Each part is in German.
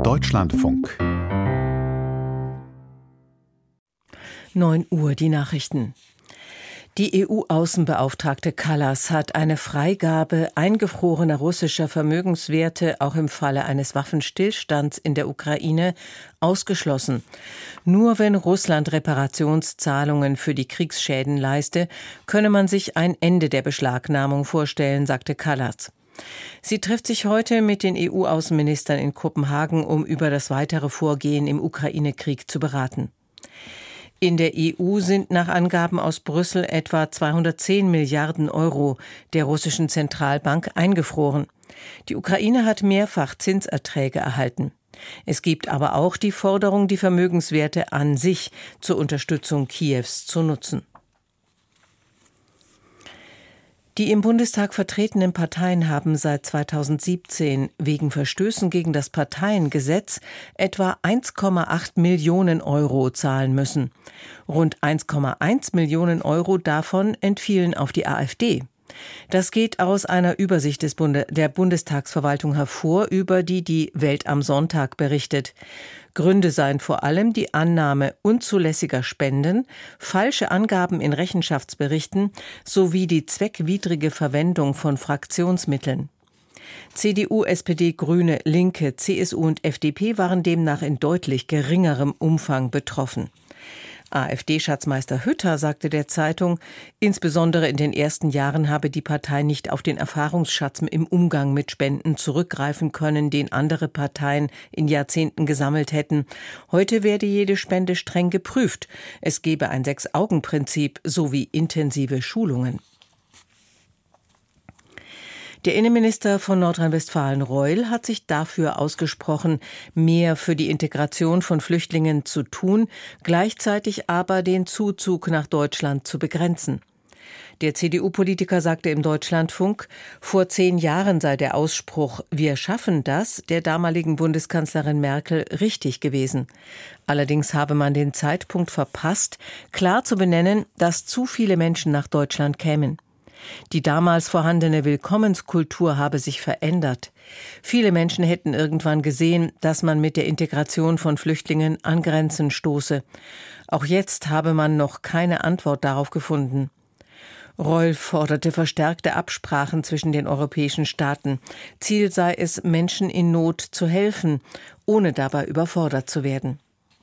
Deutschlandfunk. 9 Uhr, die Nachrichten. Die EU-Außenbeauftragte Kallas hat eine Freigabe eingefrorener russischer Vermögenswerte auch im Falle eines Waffenstillstands in der Ukraine ausgeschlossen. Nur wenn Russland Reparationszahlungen für die Kriegsschäden leiste, könne man sich ein Ende der Beschlagnahmung vorstellen, sagte Kallas. Sie trifft sich heute mit den EU-Außenministern in Kopenhagen, um über das weitere Vorgehen im Ukraine-Krieg zu beraten. In der EU sind nach Angaben aus Brüssel etwa 210 Milliarden Euro der russischen Zentralbank eingefroren. Die Ukraine hat mehrfach Zinserträge erhalten. Es gibt aber auch die Forderung, die Vermögenswerte an sich zur Unterstützung Kiews zu nutzen. Die im Bundestag vertretenen Parteien haben seit 2017 wegen Verstößen gegen das Parteiengesetz etwa 1,8 Millionen Euro zahlen müssen. Rund 1,1 Millionen Euro davon entfielen auf die AfD. Das geht aus einer Übersicht der Bundestagsverwaltung hervor, über die Welt am Sonntag berichtet. Gründe seien vor allem die Annahme unzulässiger Spenden, falsche Angaben in Rechenschaftsberichten sowie die zweckwidrige Verwendung von Fraktionsmitteln. CDU, SPD, Grüne, Linke, CSU und FDP waren demnach in deutlich geringerem Umfang betroffen. AfD-Schatzmeister Hütter sagte der Zeitung, insbesondere in den ersten Jahren habe die Partei nicht auf den Erfahrungsschatz im Umgang mit Spenden zurückgreifen können, den andere Parteien in Jahrzehnten gesammelt hätten. Heute werde jede Spende streng geprüft. Es gebe ein 6-Augen-Prinzip sowie intensive Schulungen. Der Innenminister von Nordrhein-Westfalen, Reul, hat sich dafür ausgesprochen, mehr für die Integration von Flüchtlingen zu tun, gleichzeitig aber den Zuzug nach Deutschland zu begrenzen. Der CDU-Politiker sagte im Deutschlandfunk, vor 10 Jahren sei der Ausspruch „Wir schaffen das" der damaligen Bundeskanzlerin Merkel richtig gewesen. Allerdings habe man den Zeitpunkt verpasst, klar zu benennen, dass zu viele Menschen nach Deutschland kämen. Die damals vorhandene Willkommenskultur habe sich verändert. Viele Menschen hätten irgendwann gesehen, dass man mit der Integration von Flüchtlingen an Grenzen stoße. Auch jetzt habe man noch keine Antwort darauf gefunden. Reul forderte verstärkte Absprachen zwischen den europäischen Staaten. Ziel sei es, Menschen in Not zu helfen, ohne dabei überfordert zu werden.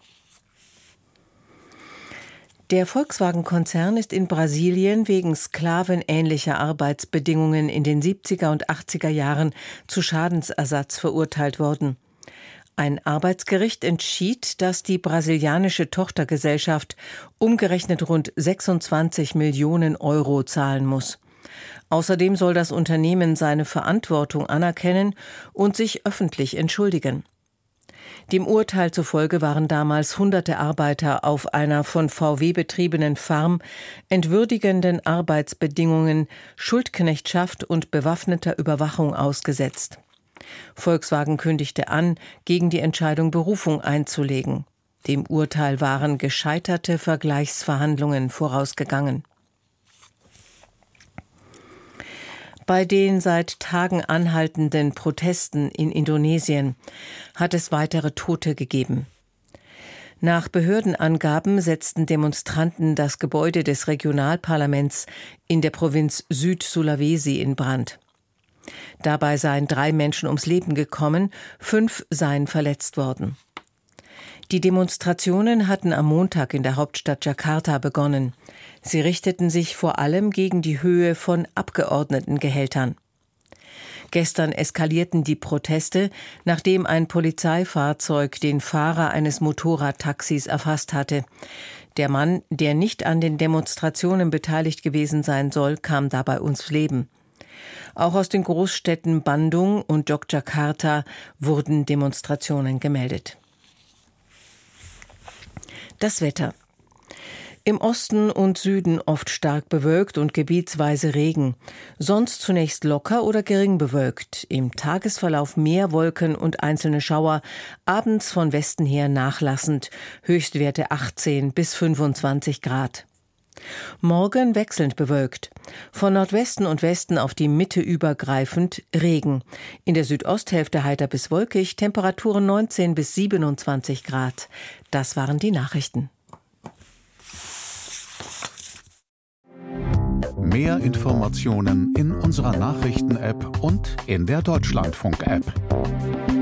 Der Volkswagen-Konzern ist in Brasilien wegen sklavenähnlicher Arbeitsbedingungen in den 70er und 80er Jahren zu Schadensersatz verurteilt worden. Ein Arbeitsgericht entschied, dass die brasilianische Tochtergesellschaft umgerechnet rund 26 Millionen Euro zahlen muss. Außerdem soll das Unternehmen seine Verantwortung anerkennen und sich öffentlich entschuldigen. Dem Urteil zufolge waren damals hunderte Arbeiter auf einer von VW betriebenen Farm entwürdigenden Arbeitsbedingungen, Schuldknechtschaft und bewaffneter Überwachung ausgesetzt. Volkswagen kündigte an, gegen die Entscheidung Berufung einzulegen. Dem Urteil waren gescheiterte Vergleichsverhandlungen vorausgegangen. Bei den seit Tagen anhaltenden Protesten in Indonesien hat es weitere Tote gegeben. Nach Behördenangaben setzten Demonstranten das Gebäude des Regionalparlaments in der Provinz Süd-Sulawesi in Brand. Dabei seien 3 Menschen ums Leben gekommen, 5 seien verletzt worden. Die Demonstrationen hatten am Montag in der Hauptstadt Jakarta begonnen. Sie richteten sich vor allem gegen die Höhe von Abgeordnetengehältern. Gestern eskalierten die Proteste, nachdem ein Polizeifahrzeug den Fahrer eines Motorradtaxis erfasst hatte. Der Mann, der nicht an den Demonstrationen beteiligt gewesen sein soll, kam dabei ums Leben. Auch aus den Großstädten Bandung und Yogyakarta wurden Demonstrationen gemeldet. Das Wetter. Im Osten und Süden oft stark bewölkt und gebietsweise Regen. Sonst zunächst locker oder gering bewölkt. Im Tagesverlauf mehr Wolken und einzelne Schauer. Abends von Westen her nachlassend. Höchstwerte 18 bis 25 Grad. Morgen wechselnd bewölkt. Von Nordwesten und Westen auf die Mitte übergreifend Regen. In der Südosthälfte heiter bis wolkig, Temperaturen 19 bis 27 Grad. Das waren die Nachrichten. Mehr Informationen in unserer Nachrichten-App und in der Deutschlandfunk-App.